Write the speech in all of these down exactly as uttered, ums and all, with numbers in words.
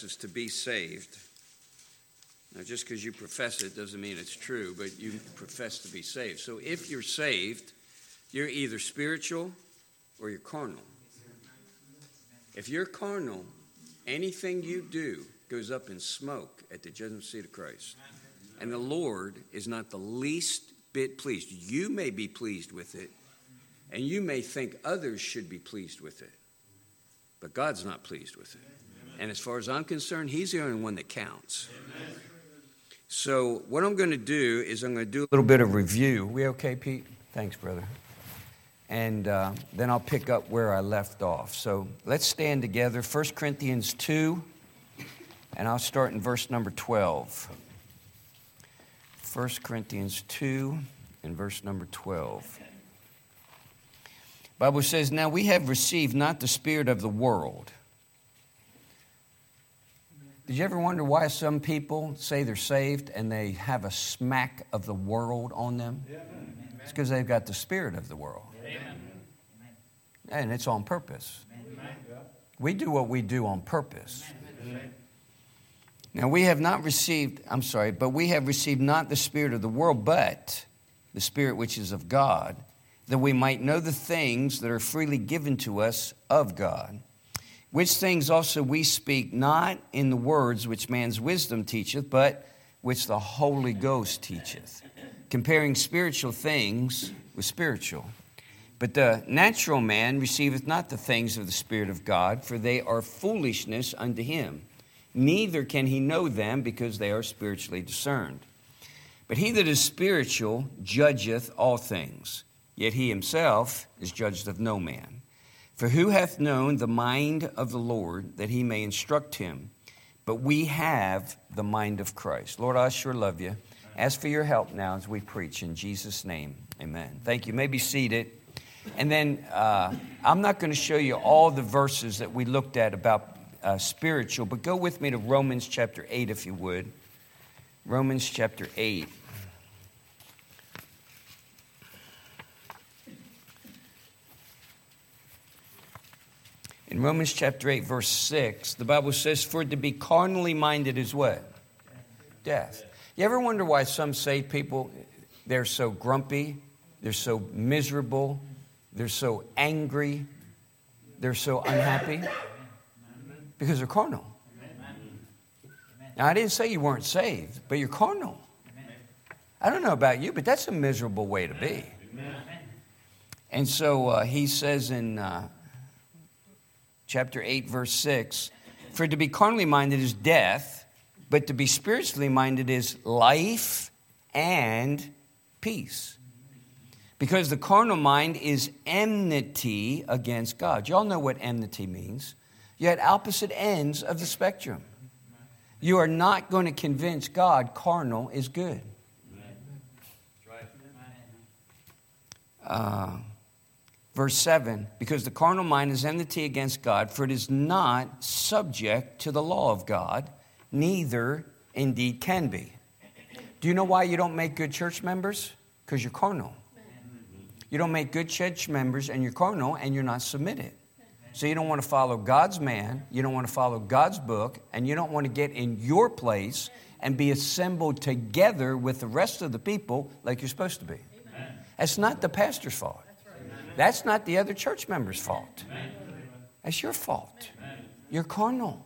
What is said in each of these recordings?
is to be saved. Now, just because you profess it doesn't mean it's true, but you profess to be saved. So if you're saved, you're either spiritual or you're carnal. If you're carnal, anything you do goes up in smoke at the judgment seat of Christ. And the Lord is not the least bit pleased. You may be pleased with it, and you may think others should be pleased with it. But God's not pleased with it. And as far as I'm concerned, He's the only one that counts. So what I'm going to do is I'm going to do a little bit of review. We okay, Pete? Thanks, brother. And uh, then I'll pick up where I left off. So let's stand together. First Corinthians two, and I'll start in verse number twelve. First Corinthians two and verse number twelve. The Bible says, "Now we have received not the spirit of the world." Did you ever wonder why some people say they're saved and they have a smack of the world on them? Amen. It's because they've got the spirit of the world. Amen. And it's on purpose. Amen. We do what we do on purpose. Amen. Now we have not received, I'm sorry, but we have received not the spirit of the world, but the Spirit which is of God, that we might know the things that are freely given to us of God. Which things also we speak, not in the words which man's wisdom teacheth, but which the Holy Ghost teacheth, comparing spiritual things with spiritual. But the natural man receiveth not the things of the Spirit of God, for they are foolishness unto him. Neither can he know them, because they are spiritually discerned. But he that is spiritual judgeth all things, yet he himself is judged of no man. For who hath known the mind of the Lord, that he may instruct him? But we have the mind of Christ. Lord, I sure love you. Ask for your help now as we preach. In Jesus' name, amen. Thank you. You may be seated. And then uh, I'm not going to show you all the verses that we looked at about uh, spiritual, but go with me to Romans chapter eight, if you would. Romans chapter eight. In Romans chapter eight, verse six, the Bible says, "For to be carnally minded is what? Death." You ever wonder why some saved people, they're so grumpy, they're so miserable, they're so angry, they're so unhappy? Because they're carnal. Now, I didn't say you weren't saved, but you're carnal. I don't know about you, but that's a miserable way to be. And so uh, he says in Uh, Chapter eight, verse six, "For to be carnally minded is death, but to be spiritually minded is life and peace. Because the carnal mind is enmity against God." Y'all know what enmity means. You're at opposite ends of the spectrum. You are not going to convince God carnal is good. Uh, Verse seven, "Because the carnal mind is enmity against God, for it is not subject to the law of God, neither indeed can be." Do you know why you don't make good church members? Because you're carnal. You don't make good church members and you're carnal and you're not submitted. So you don't want to follow God's man, you don't want to follow God's book, and you don't want to get in your place and be assembled together with the rest of the people like you're supposed to be. That's not the pastor's fault. That's not the other church member's fault. That's your fault. You're carnal.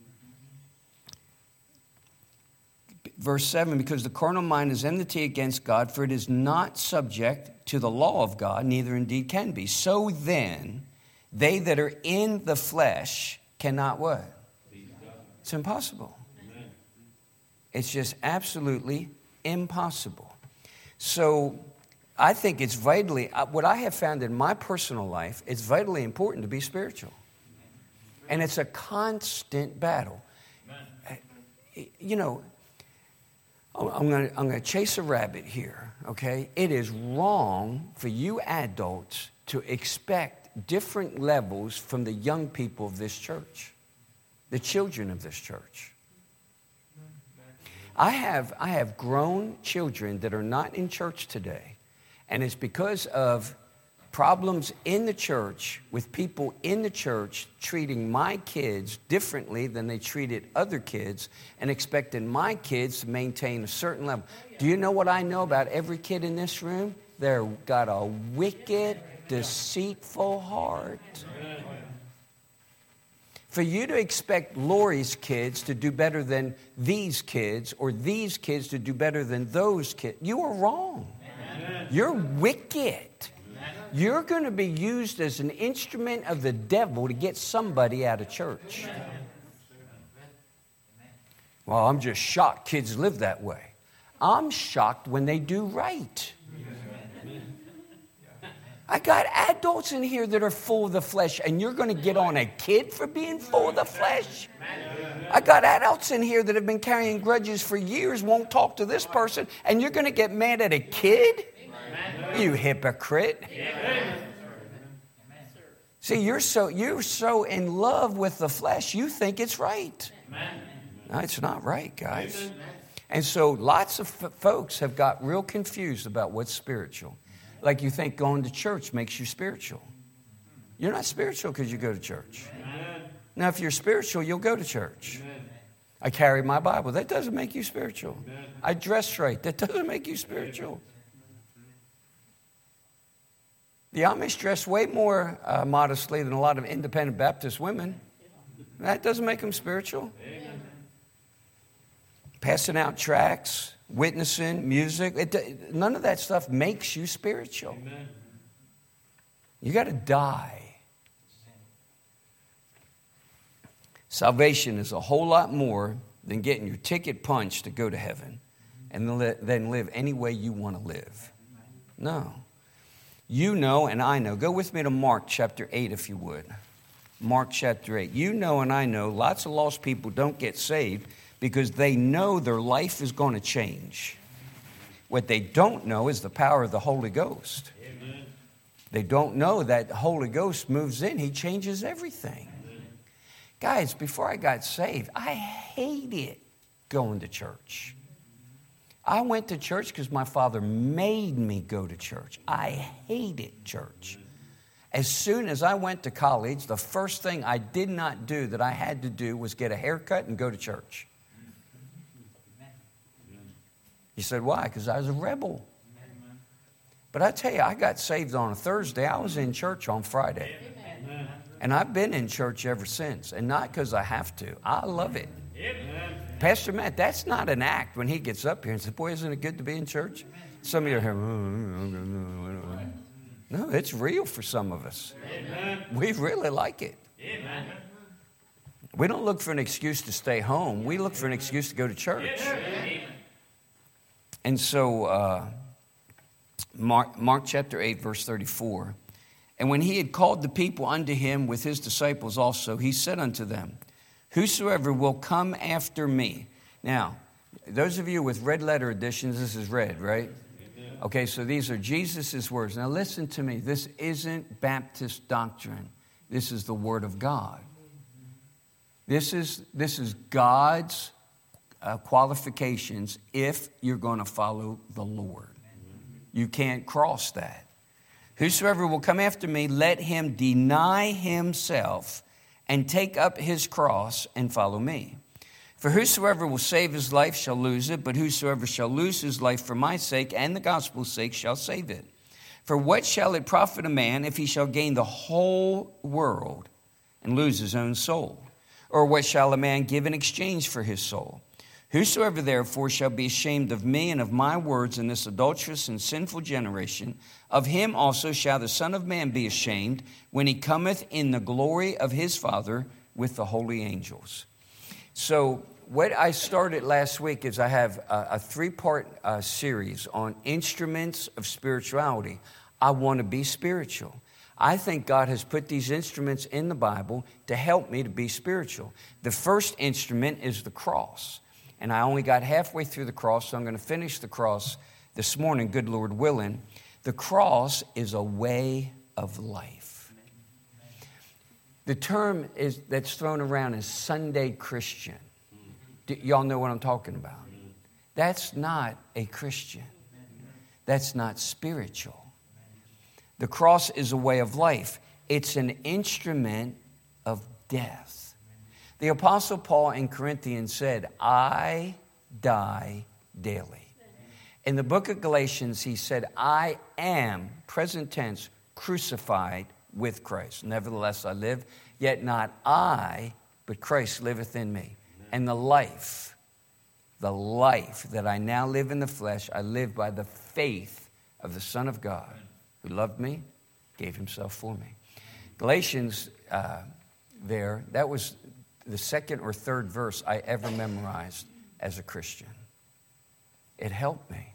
Verse seven, "Because the carnal mind is enmity against God, for it is not subject to the law of God, neither indeed can be. So then, they that are in the flesh cannot" what? It's impossible. It's just absolutely impossible. So I think it's vitally, what I have found in my personal life, it's vitally important to be spiritual. And it's a constant battle. You know, I'm going to I'm going to chase a rabbit here, okay? It is wrong for you adults to expect different levels from the young people of this church, the children of this church. I have I have grown children that are not in church today. And it's because of problems in the church with people in the church treating my kids differently than they treated other kids and expecting my kids to maintain a certain level. Do you know what I know about every kid in this room? They've got a wicked, deceitful heart. For you to expect Lori's kids to do better than these kids or these kids to do better than those kids, you are wrong. Amen. You're wicked. You're going to be used as an instrument of the devil to get somebody out of church. Well, I'm just shocked kids live that way. I'm shocked when they do right. I got adults in here that are full of the flesh, and you're going to get on a kid for being full of the flesh? I got adults in here that have been carrying grudges for years, won't talk to this person, and you're going to get mad at a kid? You hypocrite. See, you're so, you're so in love with the flesh, you think it's right. No, it's not right, guys. And so lots of f- folks have got real confused about what's spiritual. Like you think going to church makes you spiritual. You're not spiritual because you go to church. Amen. Now, if you're spiritual, you'll go to church. Amen. I carry my Bible. That doesn't make you spiritual. Amen. I dress right. That doesn't make you spiritual. The Amish dress way more uh, modestly than a lot of independent Baptist women. That doesn't make them spiritual. Amen. Passing out tracts, witnessing, music, it, none of that stuff makes you spiritual. Amen. You got to die. Salvation is a whole lot more than getting your ticket punched to go to heaven and then live any way you want to live. No. You know and I know. Go with me to Mark chapter eight if you would. Mark chapter eight. You know and I know lots of lost people don't get saved because they know their life is going to change. What they don't know is the power of the Holy Ghost. Amen. They don't know that the Holy Ghost moves in. He changes everything. Amen. Guys, before I got saved, I hated going to church. I went to church because my father made me go to church. I hated church. As soon as I went to college, the first thing I did not do that I had to do was get a haircut and go to church. You said, why? Because I was a rebel. But I tell you, I got saved on a Thursday. I was in church on Friday. Amen. And I've been in church ever since. And not because I have to. I love it. Amen. Pastor Matt, that's not an act when he gets up here and says, boy, isn't it good to be in church? Some of you are here. No, it's real for some of us. Amen. We really like it. Amen. We don't look for an excuse to stay home. We look for an excuse to go to church. Amen. And so, uh, Mark, Mark chapter eight, verse thirty-four. And when he had called the people unto him with his disciples also, he said unto them, whosoever will come after me. Now, those of you with red letter editions, this is red, right? Okay, so these are Jesus' words. Now listen to me. This isn't Baptist doctrine. This is the Word of God. This is, this is God's uh, qualifications if you're going to follow the Lord. You can't cross that. Whosoever will come after me, let him deny himself and take up his cross and follow me. For whosoever will save his life shall lose it, but whosoever shall lose his life for my sake and the gospel's sake shall save it. For what shall it profit a man if he shall gain the whole world and lose his own soul? Or what shall a man give in exchange for his soul? Whosoever therefore shall be ashamed of me and of my words in this adulterous and sinful generation, of him also shall the Son of Man be ashamed when he cometh in the glory of his Father with the holy angels. So what I started last week is I have a, a three-part uh, series on instruments of spirituality. I want to be spiritual. I think God has put these instruments in the Bible to help me to be spiritual. The first instrument is the cross. And I only got halfway through the cross, so I'm going to finish the cross this morning, good Lord willing. The cross is a way of life. The term is that's thrown around is Sunday Christian. Do y'all know what I'm talking about? That's not a Christian. That's not spiritual. The cross is a way of life. It's an instrument of death. The Apostle Paul in Corinthians said, I die daily. In the book of Galatians, he said, I am, present tense, crucified with Christ. Nevertheless, I live, yet not I, but Christ liveth in me. And the life, the life that I now live in the flesh, I live by the faith of the Son of God, who loved me, gave himself for me. Galatians, uh, there, that was the second or third verse I ever memorized as a Christian. It helped me.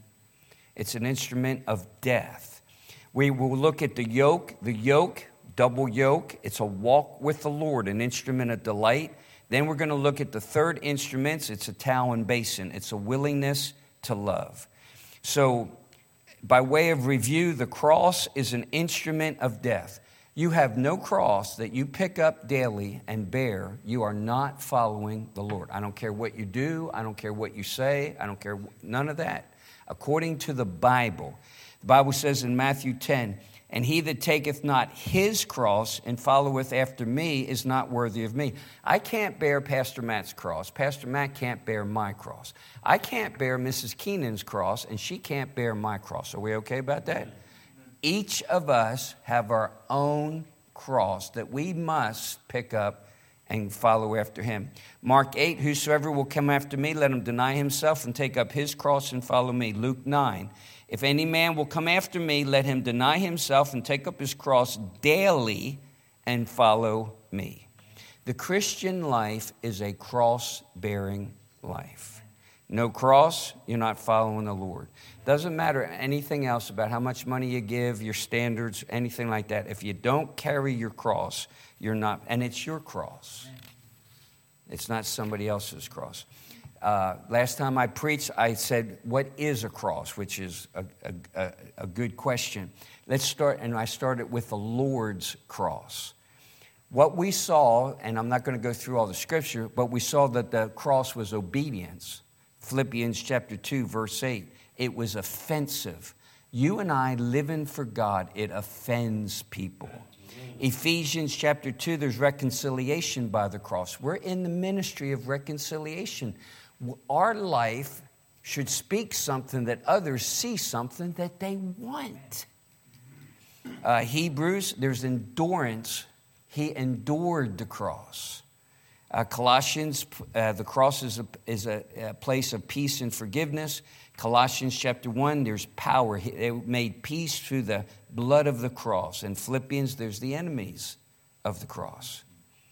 It's an instrument of death. We will look at the yoke. The yoke, double yoke, it's a walk with the Lord, an instrument of delight. Then we're going to look at the third instruments. It's a towel and basin. It's a willingness to love. So, by way of review, the cross is an instrument of death. You have no cross that you pick up daily and bear. You are not following the Lord. I don't care what you do. I don't care what you say. I don't care, none of that. According to the Bible, the Bible says in Matthew ten, and he that taketh not his cross and followeth after me is not worthy of me. I can't bear Pastor Matt's cross. Pastor Matt can't bear my cross. I can't bear Missus Keenan's cross, and she can't bear my cross. Are we okay about that? Each of us have our own cross that we must pick up and follow after him. Mark eight, whosoever will come after me, let him deny himself and take up his cross and follow me. Luke nine, if any man will come after me, let him deny himself and take up his cross daily and follow me. The Christian life is a cross-bearing life. No cross, you're not following the Lord. Doesn't matter anything else about how much money you give, your standards, anything like that. If you don't carry your cross, you're not, and it's your cross. It's not somebody else's cross. Uh, last time I preached, I said, what is a cross? Which is a, a, a good question. Let's start, and I started with the Lord's cross. What we saw, and I'm not going to go through all the scripture, but we saw that the cross was obedience. Philippians chapter two, verse eight. It was offensive. You and I living for God, it offends people. Ephesians chapter two, there's reconciliation by the cross. We're in the ministry of reconciliation. Our life should speak something that others see something that they want. Uh, Hebrews, there's endurance. He endured the cross. Uh, Colossians, uh, the cross is, a, is a, a place of peace and forgiveness. Colossians chapter one, there's power. They made peace through the blood of the cross. In Philippians, there's the enemies of the cross.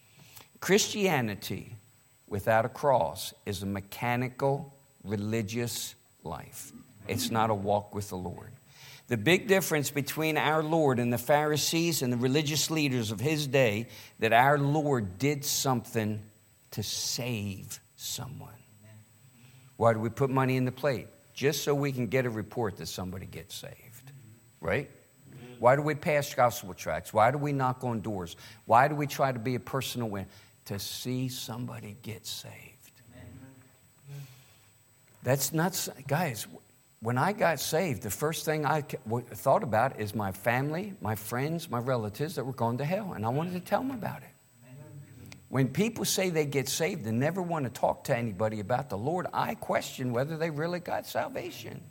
Christianity without a cross is a mechanical, religious life. It's not a walk with the Lord. The big difference between our Lord and the Pharisees and the religious leaders of his day, that our Lord did something to save someone. Why do we put money in the plate? Just so we can get a report that somebody gets saved, right? Why do we pass gospel tracts? Why do we knock on doors? Why do we try to be a personal win? To see somebody get saved. That's not, guys, when I got saved, the first thing I thought about is my family, my friends, my relatives that were going to hell, and I wanted to tell them about it. When people say they get saved and never want to talk to anybody about the Lord, I question whether they really got salvation.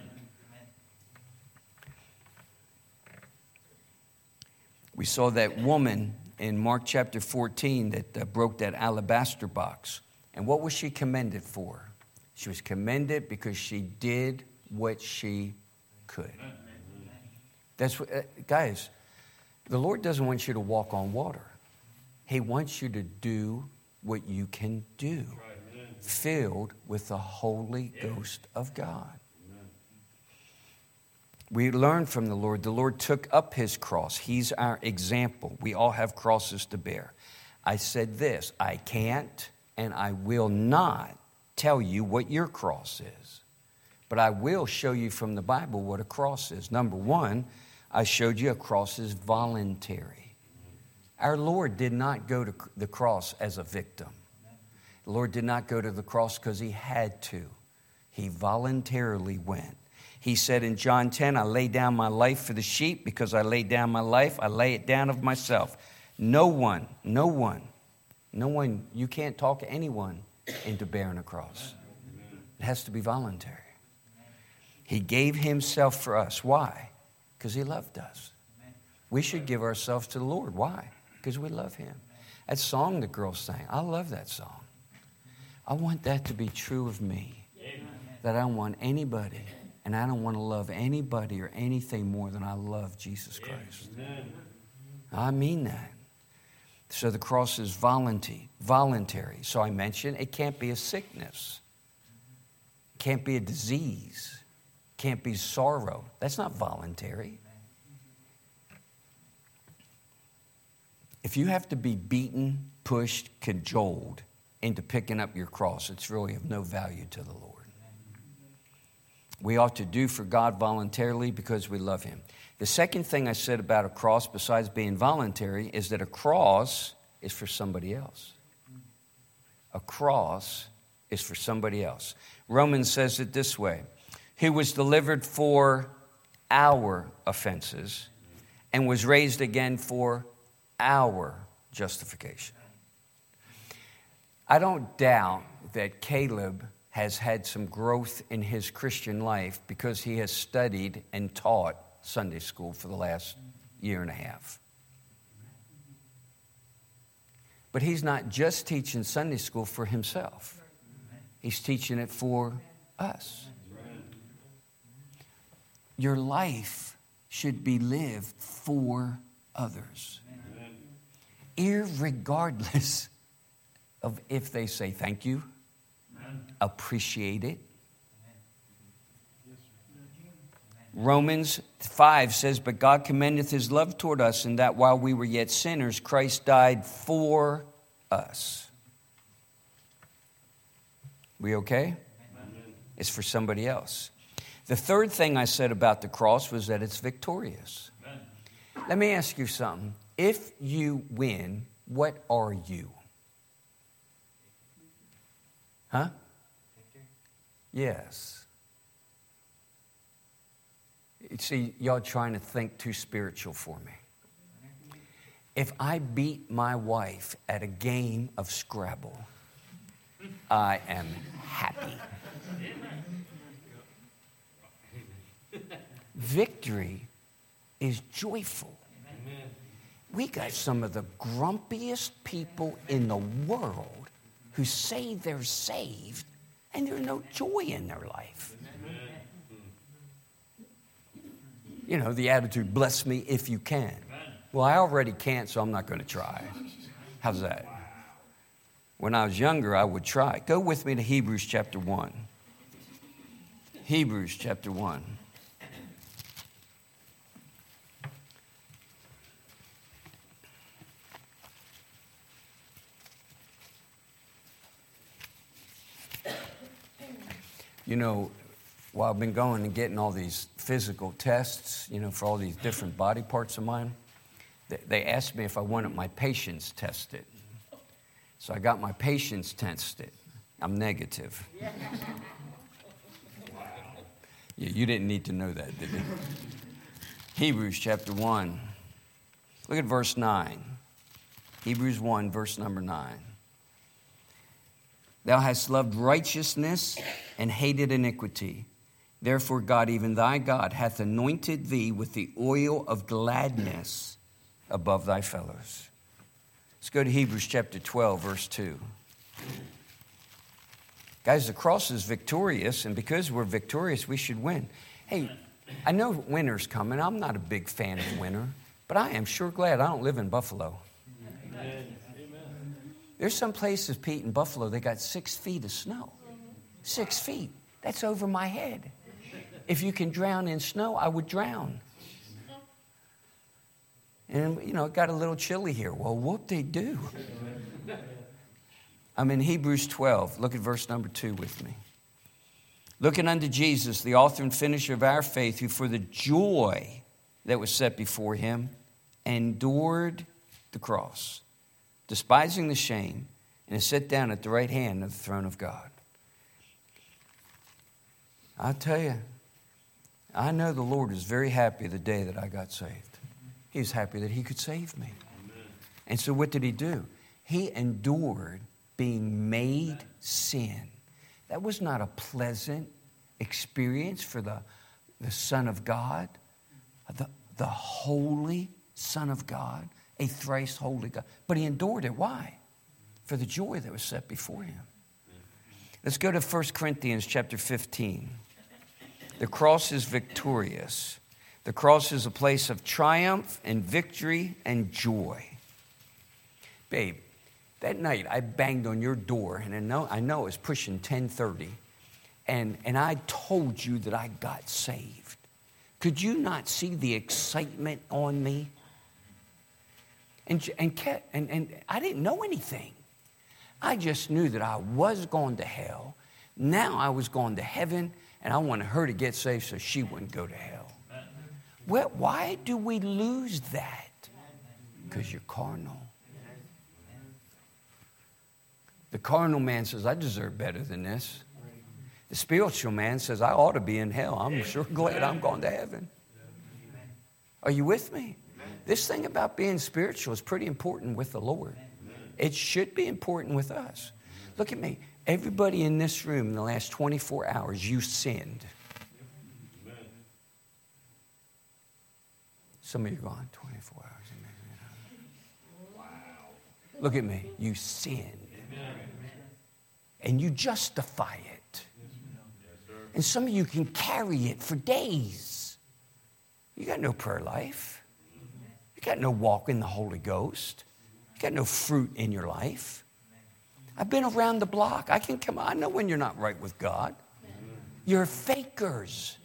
We saw that woman in Mark chapter fourteen that uh, broke that alabaster box. And what was she commended for? She was commended because she did what she could. That's what, uh, guys, the Lord doesn't want you to walk on water. He wants you to do what you can do, filled with the Holy Ghost of God. We learn from the Lord. The Lord took up his cross. He's our example. We all have crosses to bear. I said this, I can't and I will not tell you what your cross is. But I will show you from the Bible what a cross is. Number one, I showed you a cross is voluntary. Our Lord did not go to the cross as a victim. The Lord did not go to the cross because he had to. He voluntarily went. He said in John ten, I lay down my life for the sheep. Because I lay down my life, I lay it down of myself. No one, no one, no one, you can't talk anyone into bearing a cross. It has to be voluntary. He gave himself for us. Why? Because he loved us. We should give ourselves to the Lord. Why? Because we love him. That song the girls sang, I love that song. I want that to be true of me. That I don't want anybody, and I don't want to love anybody or anything more than I love Jesus Christ. I mean that. So the cross is voluntary. Voluntary. So I mentioned it can't be a sickness. It can't be a disease. It can't be sorrow. That's not voluntary. If you have to be beaten, pushed, cajoled into picking up your cross, it's really of no value to the Lord. We ought to do for God voluntarily because we love him. The second thing I said about a cross, besides being voluntary, is that a cross is for somebody else. A cross is for somebody else. Romans says it this way: who was delivered for our offenses and was raised again for our justification. I don't doubt that Caleb has had some growth in his Christian life because he has studied and taught Sunday school for the last year and a half. But he's not just teaching Sunday school for himself. He's teaching it for us. Your life should be lived for others, irregardless of if they say thank you, appreciate it. Romans five says, but God commendeth his love toward us in that while we were yet sinners, Christ died for us. We okay? Amen. It's for somebody else. The third thing I said about the cross was that it's victorious. Amen. Let me ask you something. If you win, what are you? Huh? Yes. See, y'all trying to think too spiritual for me. If I beat my wife at a game of Scrabble, I am happy. Victory is joyful. We got some of the grumpiest people in the world who say they're saved and there's no joy in their life. You know, the attitude, bless me if you can. Well, I already can't, so I'm not going to try. How's that? When I was younger, I would try. Go with me to Hebrews chapter one. Hebrews chapter one. You know, while I've been going and getting all these physical tests, you know, for all these different body parts of mine, they, they asked me if I wanted my patience tested. So I got my patience tested. I'm negative. Yeah. Wow. Yeah, you didn't need to know that, did you? Hebrews chapter one. Look at verse nine. Hebrews one, verse number nine. Thou hast loved righteousness and hated iniquity. Therefore God, even thy God, hath anointed thee with the oil of gladness above thy fellows. Let's go to Hebrews chapter twelve, verse two. Guys, the cross is victorious, and because we're victorious, we should win. Hey, I know winter's coming. I'm not a big fan of winter, but I am sure glad I don't live in Buffalo. Amen. There's some places, Pete, in Buffalo, they got six feet of snow. Six feet. That's over my head. If you can drown in snow, I would drown. And, you know, it got a little chilly here. Well, what they do? I'm in Hebrews twelve. Look at verse number two with me. Looking unto Jesus, the author and finisher of our faith, who for the joy that was set before him endured the cross, despising the shame, and is set down at the right hand of the throne of God. I'll tell you, I know the Lord was very happy the day that I got saved. He was happy that he could save me. Amen. And so what did he do? He endured being made sin. That was not a pleasant experience for the, the Son of God, the, the holy Son of God, a thrice holy God. But he endured it. Why? For the joy that was set before him. Let's go to First Corinthians chapter fifteen. The cross is victorious. The cross is a place of triumph and victory and joy. Babe, that night I banged on your door, and I know, I know it was pushing ten thirty, and, and I told you that I got saved. Could you not see the excitement on me? And, and, and, and I didn't know anything. I just knew that I was going to hell. Now I was going to heaven, and I wanted her to get saved so she wouldn't go to hell. Well, why do we lose that? Because you're carnal. The carnal man says, I deserve better than this. The spiritual man says, I ought to be in hell. I'm sure glad I'm going to heaven. Are you with me? This thing about being spiritual is pretty important with the Lord. It should be important with us. Look at me. Everybody in this room in the last twenty-four hours, you sinned. Some of you are gone twenty-four hours. Wow. Look at me. You sinned. And you justify it. And some of you can carry it for days. You got no prayer life. You got no walk in the Holy Ghost. You got no fruit in your life. I've been around the block. I can come. I know when you're not right with God. You're fakers.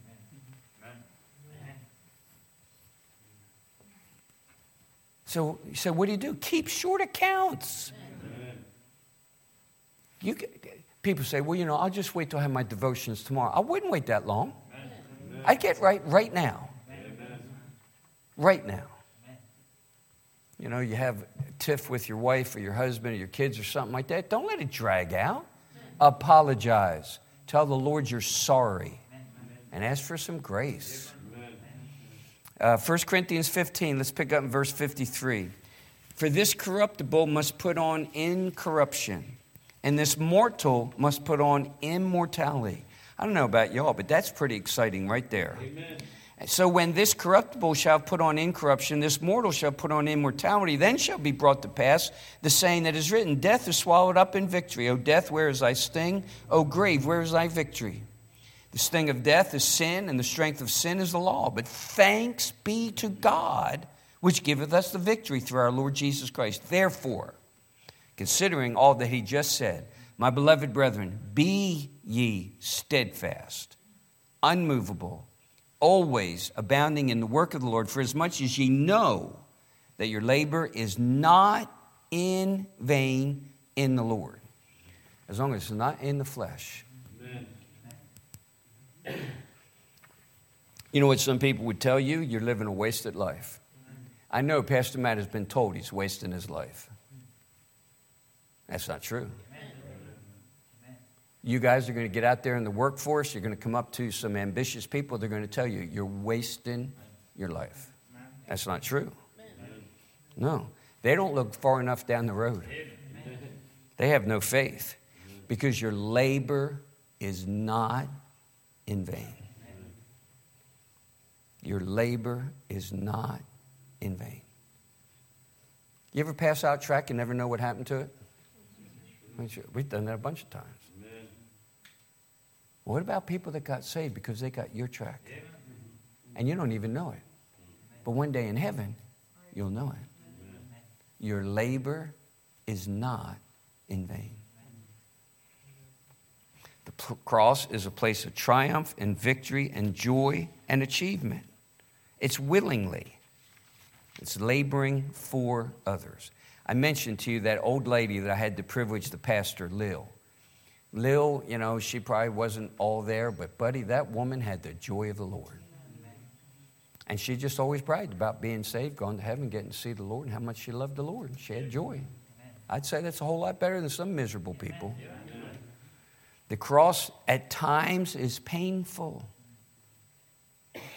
So, so what do you do? Keep short accounts. You people say, well, you know, I'll just wait till I have my devotions tomorrow. I wouldn't wait that long. I'd get right right now. Right now. You know, you have a tiff with your wife or your husband or your kids or something like that. Don't let it drag out. Apologize. Tell the Lord you're sorry. And ask for some grace. Uh, First Corinthians fifteen, let's pick up in verse fifty-three. For this corruptible must put on incorruption, and this mortal must put on immortality. I don't know about y'all, but that's pretty exciting right there. Amen. So when this corruptible shall put on incorruption, this mortal shall put on immortality, then shall be brought to pass the saying that is written, death is swallowed up in victory. O death, where is thy sting? O grave, where is thy victory? The sting of death is sin, and the strength of sin is the law. But thanks be to God, which giveth us the victory through our Lord Jesus Christ. Therefore, considering all that he just said, my beloved brethren, be ye steadfast, unmovable, always abounding in the work of the Lord, for as much as ye know that your labor is not in vain in the Lord. As long as it's not in the flesh. Amen. You know what some people would tell you? You're living a wasted life. I know Pastor Matt has been told he's wasting his life. That's not true. You guys are going to get out there in the workforce. You're going to come up to some ambitious people. They're going to tell you, you're wasting your life. That's not true. No. They don't look far enough down the road. They have no faith because your labor is not in vain. Your labor is not in vain. You ever pass out track and never know what happened to it? We've done that a bunch of times. What about people that got saved because they got your track? And you don't even know it. But one day in heaven, you'll know it. Your labor is not in vain. The cross is a place of triumph and victory and joy and achievement. It's willingly. It's laboring for others. I mentioned to you that old lady that I had the privilege to pastor, Lil. Lil, you know, she probably wasn't all there, but buddy, that woman had the joy of the Lord. And she just always bragged about being saved, going to heaven, getting to see the Lord, and how much she loved the Lord. She had joy. I'd say that's a whole lot better than some miserable people. The cross at times is painful.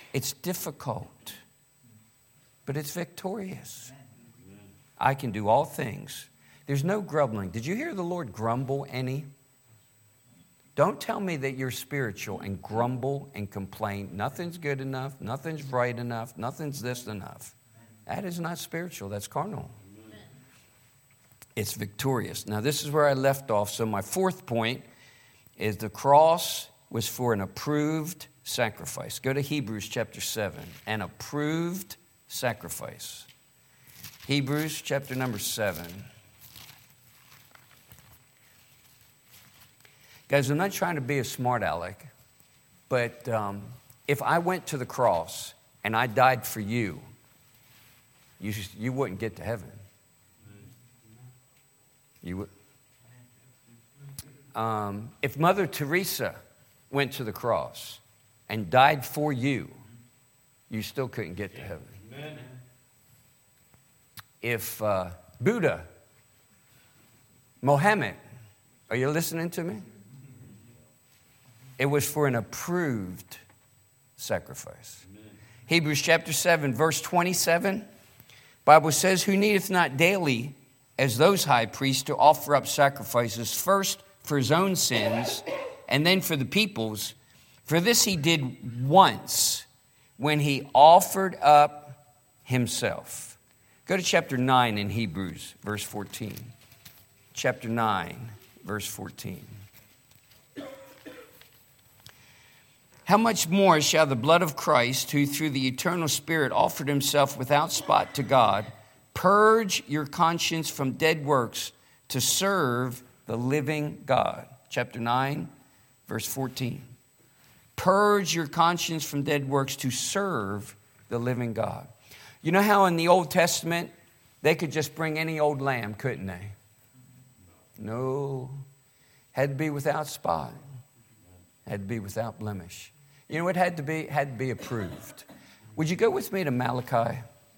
It's difficult, but it's victorious. I can do all things. There's no grumbling. Did you hear the Lord grumble any? Don't tell me that you're spiritual and grumble and complain. Nothing's good enough. Nothing's right enough. Nothing's this enough. That is not spiritual. That's carnal. It's victorious. Now, this is where I left off. So my fourth point is the cross was for an approved sacrifice. Go to Hebrews chapter seven. An approved sacrifice. Hebrews chapter number seven. Guys, I'm not trying to be a smart aleck, but um, if I went to the cross and I died for you, you, you wouldn't get to heaven. You would. Um, if Mother Teresa went to the cross and died for you, you still couldn't get to heaven. Amen. If uh, Buddha, Mohammed, are you listening to me? It was for an approved sacrifice. Amen. Hebrews chapter seven, verse twenty-seven, Bible says, who needeth not daily as those high priests to offer up sacrifices, first for his own sins, and then for the people's. For this he did once, when he offered up himself. Go to chapter nine in Hebrews, verse fourteen. Chapter nine, verse fourteen. How much more shall the blood of Christ, who through the eternal Spirit offered himself without spot to God, purge your conscience from dead works to serve the living God? Chapter nine, verse fourteen. Purge your conscience from dead works to serve the living God. You know how in the Old Testament, they could just bring any old lamb, couldn't they? No. Had to be without spot. Had to be without blemish. You know what had to be? It had to be approved. Would you go with me to Malachi?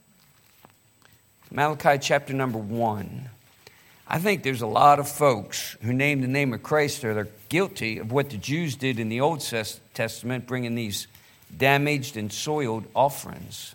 Malachi chapter number one. I think there's a lot of folks who name the name of Christ or they're guilty of what the Jews did in the Old Testament, bringing these damaged and soiled offerings.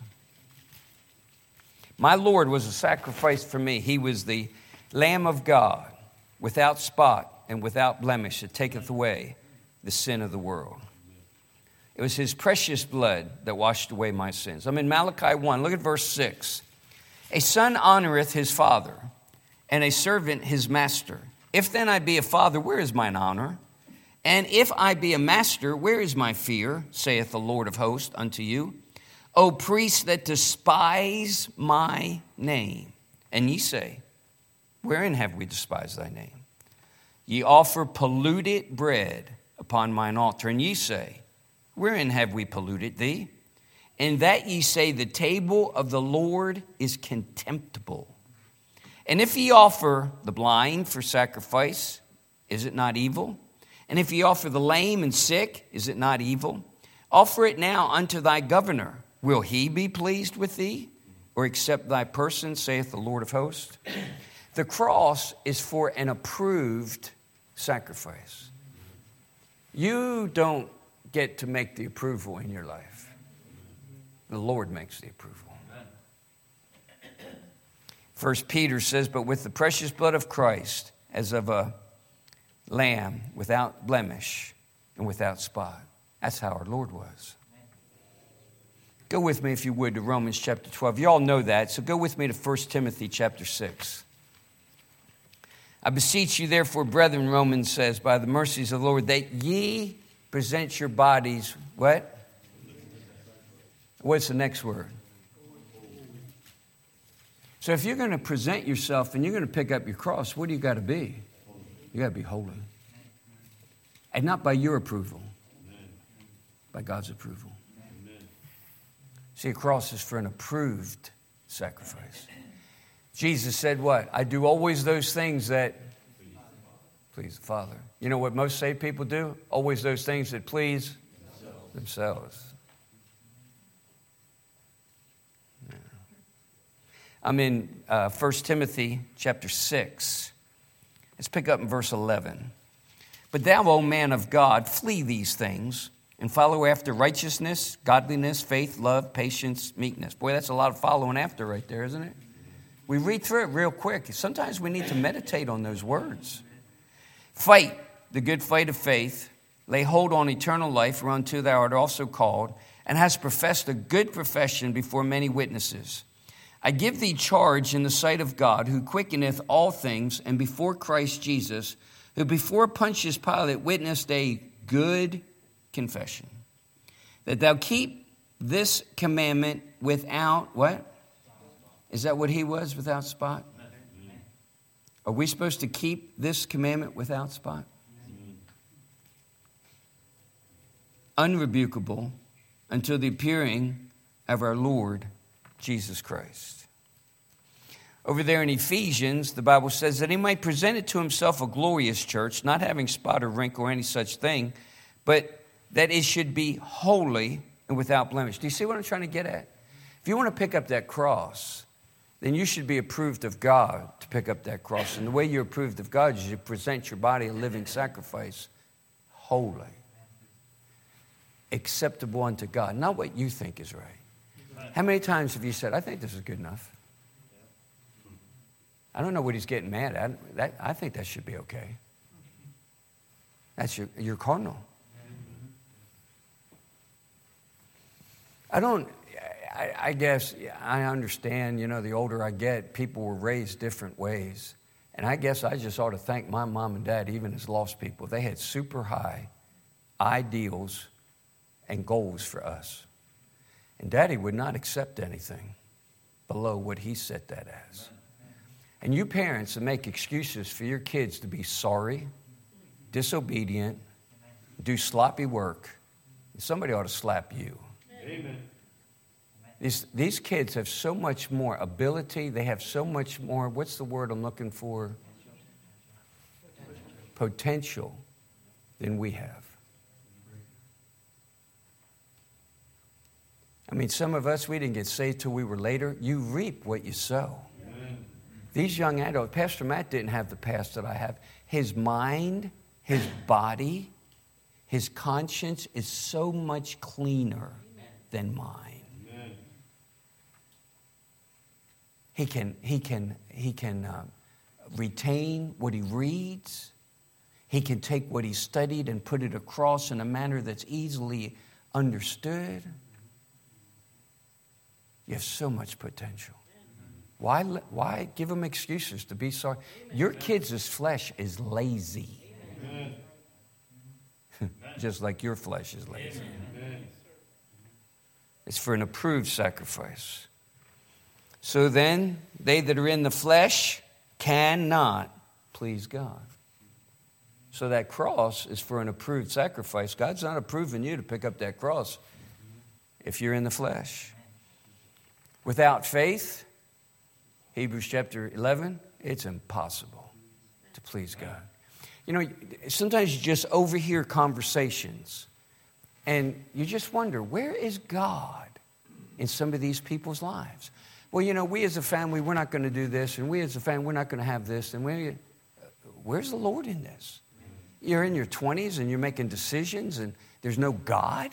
My Lord was a sacrifice for me. He was the Lamb of God, without spot and without blemish, that taketh away the sin of the world. It was his precious blood that washed away my sins. I'm in Malachi one. Look at verse six. A son honoreth his father, and a servant his master. If then I be a father, where is mine honor? And if I be a master, where is my fear? Saith the Lord of hosts unto you. O priests that despise my name. And ye say, wherein have we despised thy name? Ye offer polluted bread upon mine altar. And ye say, wherein have we polluted thee? And that ye say, the table of the Lord is contemptible. And if ye offer the blind for sacrifice, is it not evil? And if ye offer the lame and sick, is it not evil? Offer it now unto thy governor. Will he be pleased with thee, or accept thy person, saith the Lord of hosts? The cross is for an approved sacrifice. You don't get to make the approval in your life. The Lord makes the approval. First Peter says, but with the precious blood of Christ, as of a lamb without blemish and without spot. That's how our Lord was. Go with me, if you would, to Romans chapter twelve. You all know that, so go with me to First Timothy chapter six. I beseech you, therefore, brethren, Romans says, by the mercies of the Lord, that ye present your bodies, what? What's the next word? So if you're going to present yourself and you're going to pick up your cross, what do you got to be? You got to be holy. And not by your approval, by God's approval. See, a cross is for an approved sacrifice. Jesus said what? I do always those things that please the Father. You know what most saved people do? Always those things that please themselves. themselves. Yeah. I'm in uh, First Timothy chapter six. Let's pick up in verse eleven. But thou, O man of God, flee these things, and follow after righteousness, godliness, faith, love, patience, meekness. Boy, that's a lot of following after right there, isn't it? We read through it real quick. Sometimes we need to meditate on those words. Fight the good fight of faith. Lay hold on eternal life, whereunto thou art also called, and hast professed a good profession before many witnesses. I give thee charge in the sight of God, who quickeneth all things, and before Christ Jesus, who before Pontius Pilate witnessed a good confession, that thou keep this commandment without, what? Is that what he was, without spot? Are we supposed to keep this commandment without spot? Unrebukable until the appearing of our Lord Jesus Christ. Over there in Ephesians, the Bible says that he might present it to himself a glorious church, not having spot or wrinkle or any such thing, but that it should be holy and without blemish. Do you see what I'm trying to get at? If you want to pick up that cross, then you should be approved of God to pick up that cross. And the way you're approved of God is you present your body a living sacrifice, holy, acceptable unto God, not what you think is right. How many times have you said, I think this is good enough? I don't know what he's getting mad at. That, I think that should be okay. That's your, your cardinal. I don't, I, I guess I understand, you know, the older I get, people were raised different ways. And I guess I just ought to thank my mom and dad, even as lost people. They had super high ideals and goals for us. And Daddy would not accept anything below what he set that as. And you parents that make excuses for your kids to be sorry, disobedient, do sloppy work, somebody ought to slap you. Amen. These, these kids have so much more ability. They have so much more, what's the word I'm looking for? Potential than we have. I mean, some of us, we didn't get saved till we were later. You reap what you sow. Amen. These young adults, Pastor Matt didn't have the past that I have. His mind, his body, his conscience is so much cleaner than mine. Amen. He can, he can, he can uh, retain what he reads. He can take what he studied and put it across in a manner that's easily understood. You have so much potential. Why, why give them excuses to be sorry? Your kids' flesh is lazy. Just like your flesh is lazy. It's for an approved sacrifice. So then, they that are in the flesh cannot please God. So that cross is for an approved sacrifice. God's not approving you to pick up that cross if you're in the flesh. Without faith, Hebrews chapter eleven, it's impossible to please God. You know, sometimes you just overhear conversations and you just wonder, where is God in some of these people's lives? Well, you know, we as a family, we're not going to do this, and we as a family, we're not going to have this. And we, where's the Lord in this? You're in your twenties and you're making decisions and there's no God?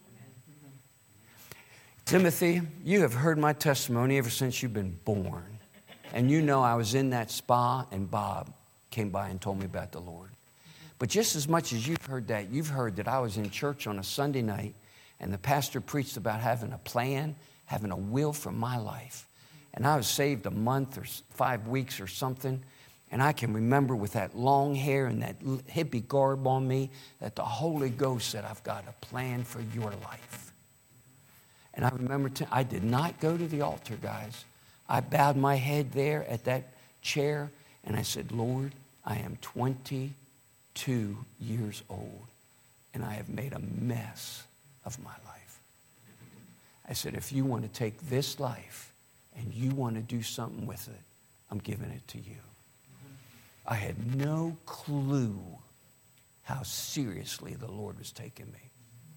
Timothy, you have heard my testimony ever since you've been born. And you know I was in that spa and Bob came by and told me about the Lord. But just as much as you've heard that, you've heard that I was in church on a Sunday night and the pastor preached about having a plan, having a will for my life. And I was saved a month or five weeks or something. And I can remember with that long hair and that hippie garb on me that the Holy Ghost said, I've got a plan for your life. And I remember, t- I did not go to the altar, guys. I bowed my head there at that chair and I said, Lord, I am twenty-two years old and I have made a mess of my life. I said, if you want to take this life and you want to do something with it, I'm giving it to you. I had no clue how seriously the Lord was taking me.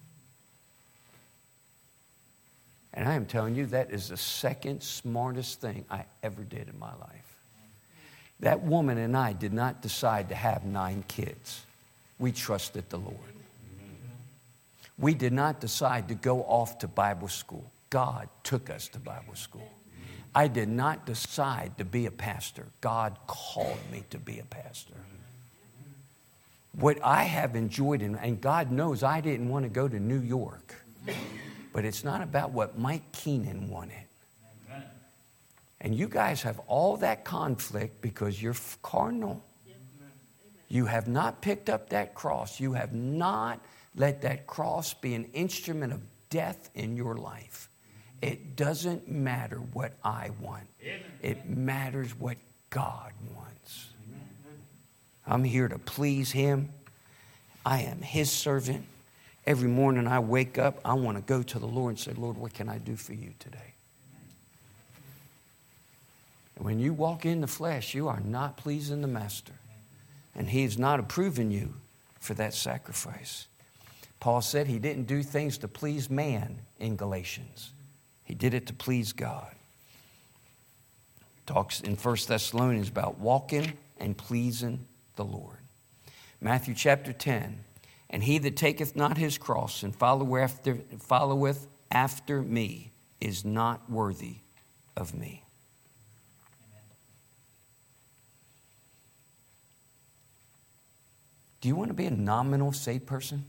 And I am telling you, that is the second smartest thing I ever did in my life. That woman and I did not decide to have nine kids. We trusted the Lord. We did not decide to go off to Bible school. God took us to Bible school. I did not decide to be a pastor. God called me to be a pastor. What I have enjoyed, in, and God knows I didn't want to go to New York, but it's not about what Mike Keenan wanted. And you guys have all that conflict because you're carnal. You have not picked up that cross. You have not let that cross be an instrument of death in your life. It doesn't matter what I want. It matters what God wants. I'm here to please Him. I am His servant. Every morning I wake up, I want to go to the Lord and say, Lord, what can I do for you today? And when you walk in the flesh, you are not pleasing the Master. And He is not approving you for that sacrifice. Paul said he didn't do things to please man in Galatians. He did it to please God. Talks in First Thessalonians about walking and pleasing the Lord. Matthew chapter ten. And he that taketh not his cross and followeth after, followeth after me is not worthy of me. Do you want to be a nominal saved person?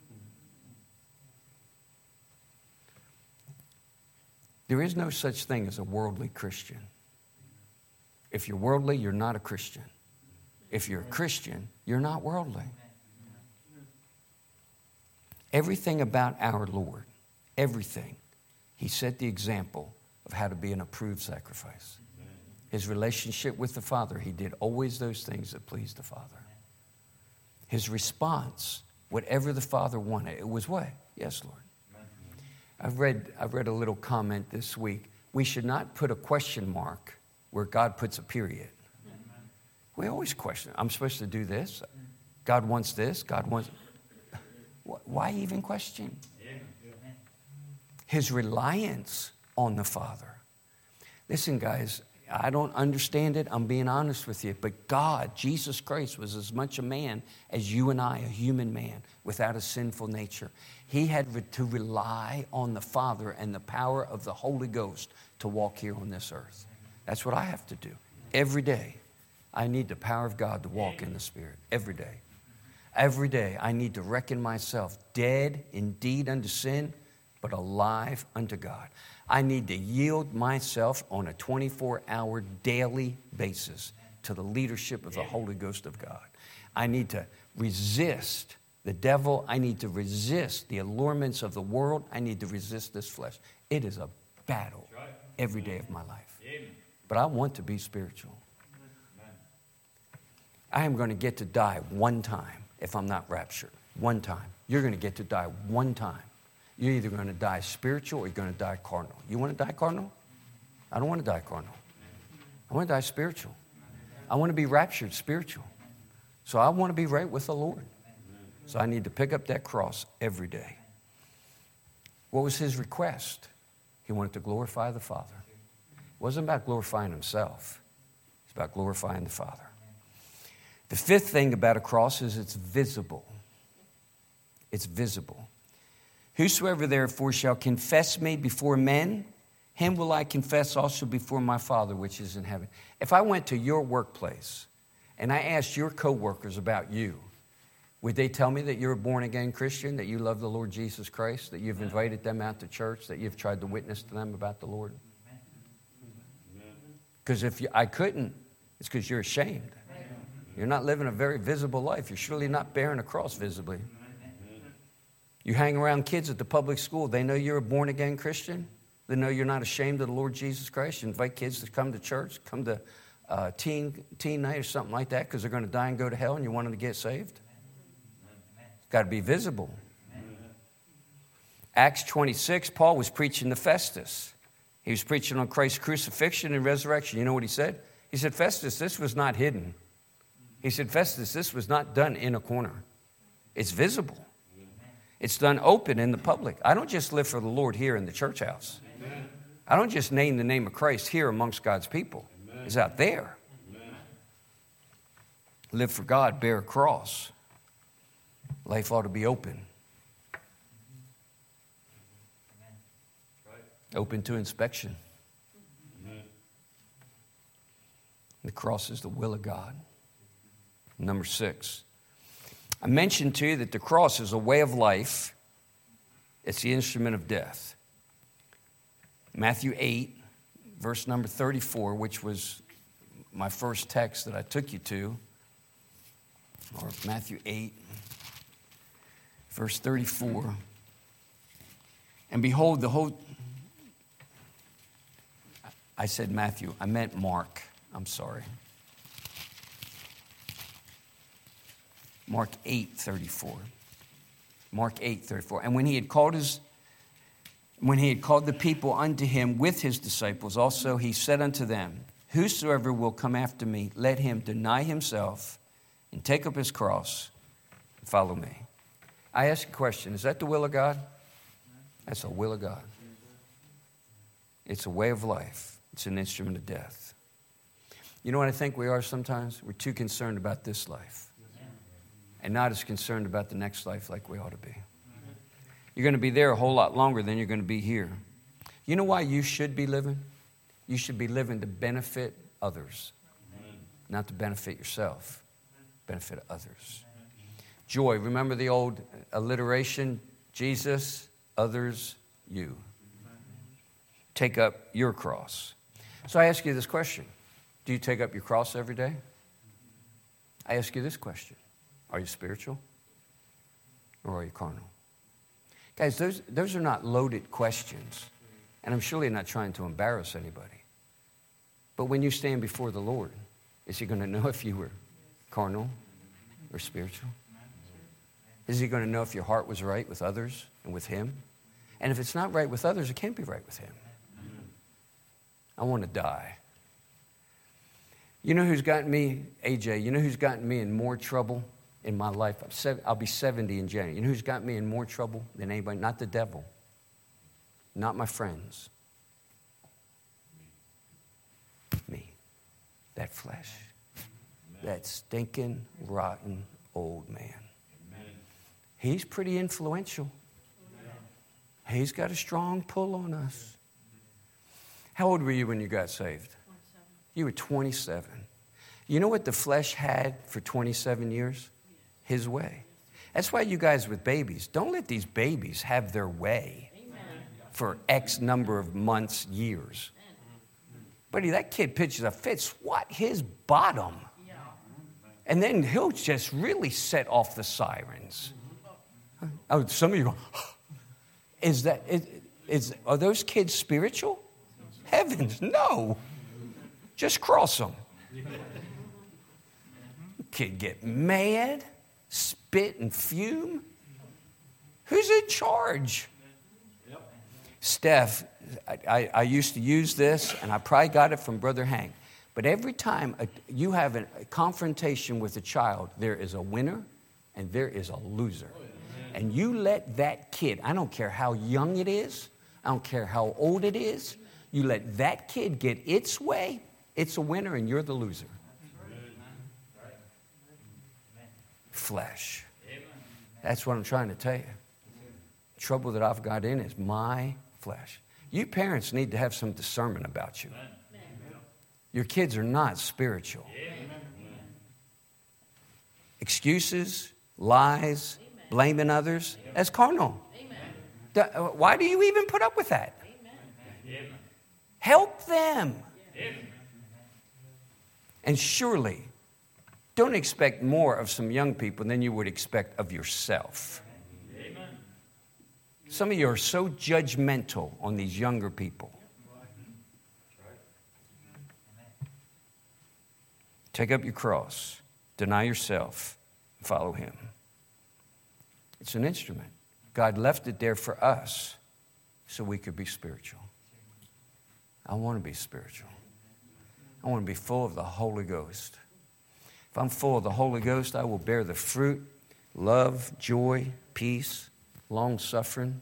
There is no such thing as a worldly Christian. If you're worldly, you're not a Christian. If you're a Christian, you're not worldly. Everything about our Lord, everything, He set the example of how to be an approved sacrifice. His relationship with the Father, He did always those things that pleased the Father. His response, whatever the Father wanted, it was what? Yes, Lord. I've read, I've read a little comment this week. We should not put a question mark where God puts a period. We always question. I'm supposed to do this. God wants this. God wants... Why even question? His reliance on the Father. Listen, guys, I don't understand it. I'm being honest with you. But God, Jesus Christ, was as much a man as you and I, a human man, without a sinful nature. He had to rely on the Father and the power of the Holy Ghost to walk here on this earth. That's what I have to do. Every day, I need the power of God to walk in the Spirit. Every day. Every day, I need to reckon myself dead indeed unto sin, but alive unto God. I need to yield myself on a twenty-four hour daily basis to the leadership of the Holy Ghost of God. I need to resist the devil. I need to resist the allurements of the world. I need to resist this flesh. It is a battle every day of my life. But I want to be spiritual. I am going to get to die one time if I'm not raptured. One time. You're going to get to die one time. You're either going to die spiritual or you're going to die carnal. You want to die carnal? I don't want to die carnal. I want to die spiritual. I want to be raptured spiritual. So I want to be right with the Lord. So I need to pick up that cross every day. What was his request? He wanted to glorify the Father. It wasn't about glorifying himself. It's about glorifying the Father. The fifth thing about a cross is it's visible. It's visible. Whosoever therefore shall confess me before men, him will I confess also before my Father which is in heaven. If I went to your workplace and I asked your coworkers about you, would they tell me that you're a born-again Christian, that you love the Lord Jesus Christ, that you've invited them out to church, that you've tried to witness to them about the Lord? Because if you, I couldn't, it's because you're ashamed. You're not living a very visible life. You're surely not bearing a cross visibly. You hang around kids at the public school. They know you're a born-again Christian. They know you're not ashamed of the Lord Jesus Christ. You invite kids to come to church, come to uh, teen, teen night or something like that because they're going to die and go to hell and you want them to get saved. It's got to be visible. Acts twenty-six, Paul was preaching to Festus. He was preaching on Christ's crucifixion and resurrection. You know what he said? He said, Festus, this was not hidden. He said, Festus, this was not done in a corner. It's visible. It's done open in the public. I don't just live for the Lord here in the church house. Amen. I don't just name the name of Christ here amongst God's people. Amen. It's out there. Amen. Live for God, bear a cross. Life ought to be open. Open to inspection. Amen. The cross is the will of God. Number six. I mentioned to you that the cross is a way of life. It's the instrument of death. Matthew eight, verse number thirty-four, which was my first text that I took you to, or Matthew eight, verse thirty-four. And behold, the whole... I said Matthew. I meant Mark. I'm sorry. Mark eight thirty-four. Mark eight thirty-four. And when he had called his, when he had called the people unto him with his disciples, also he said unto them, whosoever will come after me, let him deny himself and take up his cross and follow me. I ask a question. Is that the will of God? That's the will of God. It's a way of life. It's an instrument of death. You know what I think we are sometimes? We're too concerned about this life and not as concerned about the next life like we ought to be. You're going to be there a whole lot longer than you're going to be here. You know why you should be living? You should be living to benefit others, not to benefit yourself, benefit others. Joy, remember the old alliteration? Jesus, others, you. Take up your cross. So I ask you this question. Do you take up your cross every day? I ask you this question. Are you spiritual or are you carnal? Guys, those, those are not loaded questions. And I'm surely not trying to embarrass anybody. But when you stand before the Lord, is he going to know if you were carnal or spiritual? Is he going to know if your heart was right with others and with him? And if it's not right with others, it can't be right with him. I want to die. You know who's gotten me, A J, you know who's gotten me in more trouble in my life? I'm seven, I'll be seventy in January. You know who's got me in more trouble than anybody? Not the devil. Not my friends. Me. That flesh. Amen. That stinking, rotten old man. Amen. He's pretty influential. Amen. He's got a strong pull on us. How old were you when you got saved? twenty-seven. You were twenty-seven. You know what the flesh had for twenty-seven years? His way. That's why you guys with babies, don't let these babies have their way. Amen. For X number of months, years. Amen. Buddy, that kid pitches a fit, swat his bottom. Yeah. And then he'll just really set off the sirens. Oh, some of you go, is that, is, is, are those kids spiritual? Heavens, no. Just cross them. Kid get mad, spit and fume. Who's in charge? Yep. Steph, I, I, I used to use this, and I probably got it from Brother Hank. But every time a, you have a, a confrontation with a child, there is a winner and there is a loser. And you let that kid, I don't care how young it is, I don't care how old it is, you let that kid get its way, it's a winner and you're the loser. Flesh. That's what I'm trying to tell you. The trouble that I've got in is my flesh. You parents need to have some discernment about you. Your kids are not spiritual. Excuses, lies, blaming others, that's carnal. Why do you even put up with that? Help them. And surely, don't expect more of some young people than you would expect of yourself. Amen. Some of you are so judgmental on these younger people. Take up your cross, deny yourself, and follow him. It's an instrument. God left it there for us so we could be spiritual. I want to be spiritual. I want to be full of the Holy Ghost. If I'm full of the Holy Ghost, I will bear the fruit, love, joy, peace, long-suffering.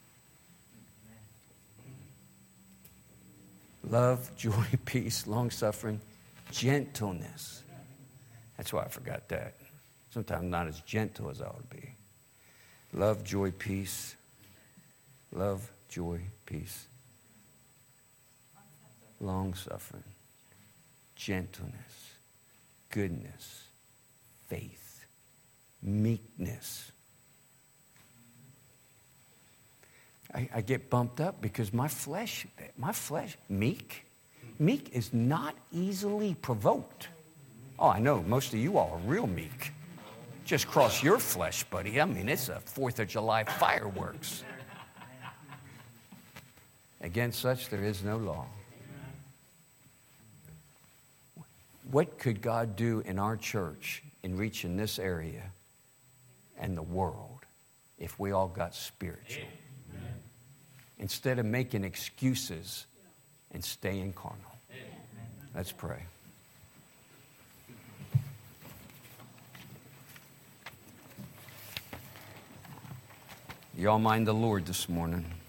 Love, joy, peace, long-suffering, gentleness. That's why I forgot that. Sometimes I'm not as gentle as I ought to be. Love, joy, peace. Love, joy, peace. long-suffering, gentleness, goodness, faith, meekness. I, I get bumped up because my flesh, my flesh, meek, meek is not easily provoked. Oh, I know, most of you all are real meek. Just cross your flesh, buddy. I mean, it's a fourth of July fireworks. Against such there is no law. What could God do in our church in reaching this area and the world if we all got spiritual? Amen. Instead of making excuses and staying carnal. Amen. Let's pray. Y'all mind the Lord this morning.